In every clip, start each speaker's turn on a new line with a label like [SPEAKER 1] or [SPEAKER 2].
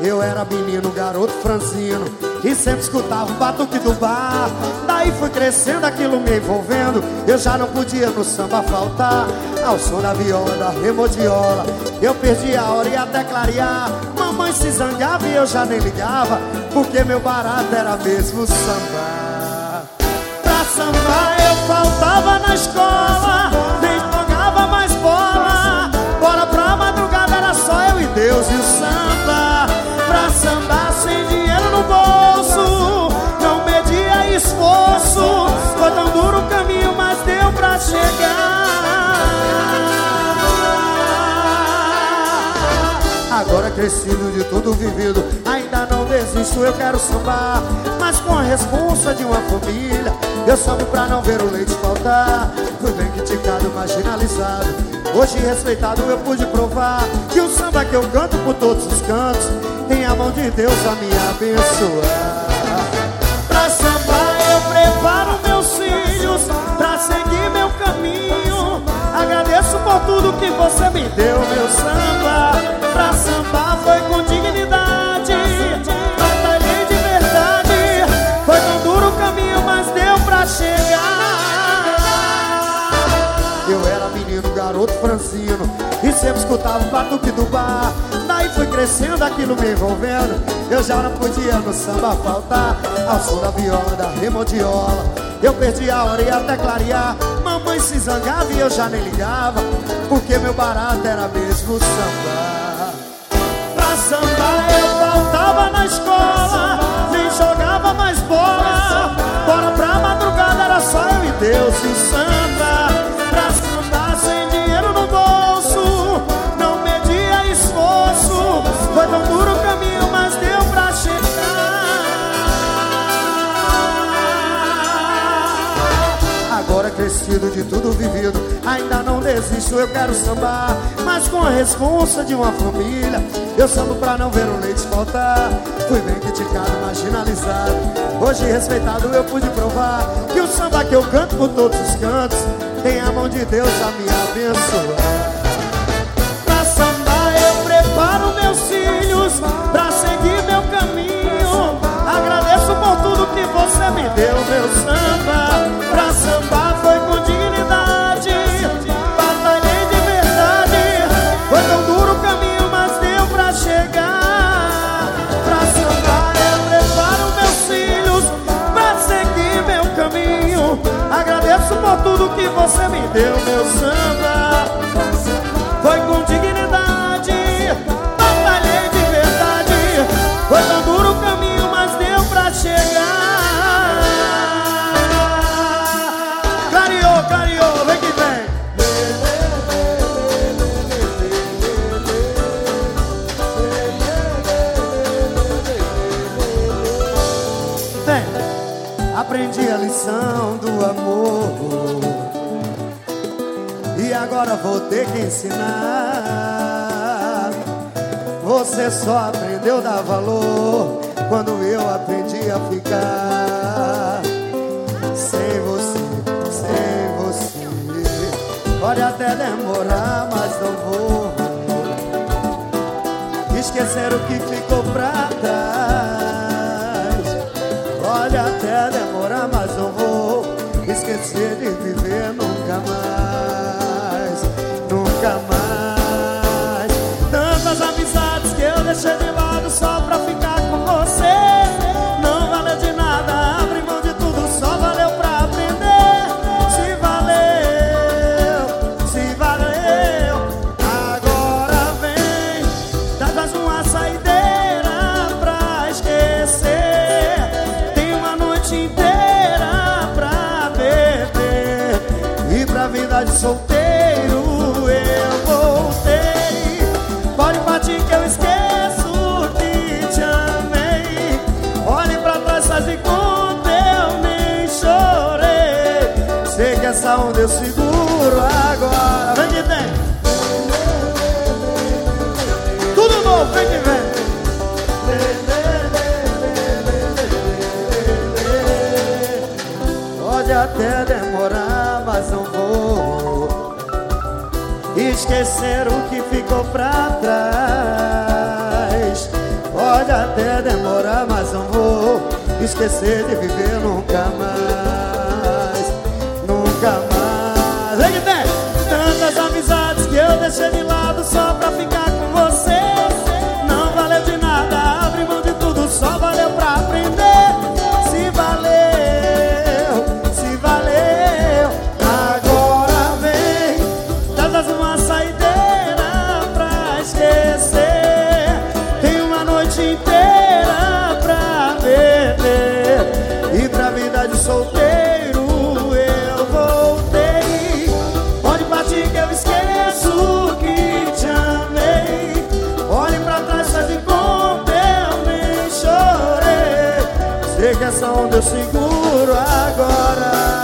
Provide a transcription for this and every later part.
[SPEAKER 1] Eu era menino, garoto franzino, e sempre escutava o batuque do bar. Daí fui crescendo, aquilo me envolvendo. Eu já não podia no samba faltar. Ao som da viola, da remodiola, eu perdi a hora e até clarear. Mamãe se zangava e eu já nem ligava, porque meu barato era mesmo sambar. Pra sambar eu faltava na escola, nem jogava mais bola. Bora pra madrugada, era só eu e Deus e o samba. Pra sambar sem dinheiro no bolso, não media esforço. Foi tão duro o caminho, mas deu pra chegar. Agora crescido, de tudo vivido, ainda não desisto, eu quero sambar. Mas com a responsa de uma família, eu sambo pra não ver o leite faltar. Fui bem criticado, marginalizado, hoje respeitado eu pude provar que o samba que eu canto por todos os cantos tem a mão de Deus a me abençoar. Pra sambar eu preparo meus filhos pra seguir meu caminho. Agradeço por tudo que você me deu, meu samba. Pra sambar foi com dignidade, batalhei de verdade. Foi tão duro o caminho, mas deu pra chegar. Eu era menino, garoto franzino, e sempre escutava o batuque do bar. Daí fui crescendo, aquilo me envolvendo. Eu já não podia no samba faltar. Ao som da viola, da remodiola, eu perdi a hora e até clarear. Mamãe se zangava e eu já nem ligava, porque meu barato era mesmo sambar. Pra sambar eu faltava na escola, nem jogava mais bola. Bora pra madrugada, era só eu e Deus e o samba. Pra sambar sem dinheiro no bolso, não media esforço. Foi tão duro o caminho, mas deu pra chegar. Agora crescido, de tudo vivido, ainda não desisto, eu quero sambar. Mas com a responsa de uma família, eu sambo pra não ver o leite faltar. Fui bem criticado, marginalizado, hoje respeitado eu pude provar que o samba que eu canto por todos os cantos tem a mão de Deus a me abençoar. Pra sambar eu preparo meus filhos pra seguir meu caminho. Agradeço por tudo que você me deu, meu samba. Pra sambar foi com dignidade, batalhei de verdade. Foi tão duro o caminho, mas deu pra chegar. Pra sambar eu preparo meus filhos pra seguir meu caminho. Agradeço por tudo que você me deu, meu samba. Foi com dignidade, batalhei de verdade. Foi tão duro o caminho, mas deu pra chegar. Clareou, clareou, vem que vem. Vem, aprendi a lição do amor e agora vou ter que ensinar. Você só aprendeu a dar valor quando eu aprendi a ficar. Sem você, sem você, pode até demorar, mas não vou esquecer o que ficou pra trás. Pode até demorar, mas não vou esquecer de viver nunca mais, nunca mais. Tantas amizades que eu deixei de lado só pra ficar com você, não valeu de nada, abri mão de tudo, só valeu pra aprender. Se valeu, se valeu. Agora vem, traz uma saideira pra esquecer. Tem uma noite inteira pra beber, e pra vida de solteiro eu voltei. Pode partir que eu esqueço que te amei. Olhe pra trás, faz de conta, eu nem chorei. Sei que essa onda eu seguro agora. Vem que vem. Tudo novo, vem que vem. Pode até demorar, mas não vou esquecer o que ficou pra trás. Pode Pode até demorar, mas não vou esquecer de viver nunca mais. Nunca mais. Vem que tem tantas amizades que eu deixei de lado só pra ficar com você. Não valeu de nada, abri mão de tudo, só valeu pra aprender. Se valeu, se valeu. Agora vem, tantas uma saideira pra esquecer. Tem uma noite inteira pra beber. E pra vida de solteiro eu voltei. Onde bati que eu esqueço que te amei. Olhe pra trás, faz de conta, eu nem chorei. Sei que essa onda eu seguro agora.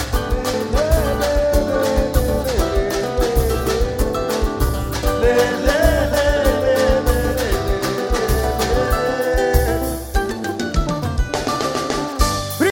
[SPEAKER 1] Lele.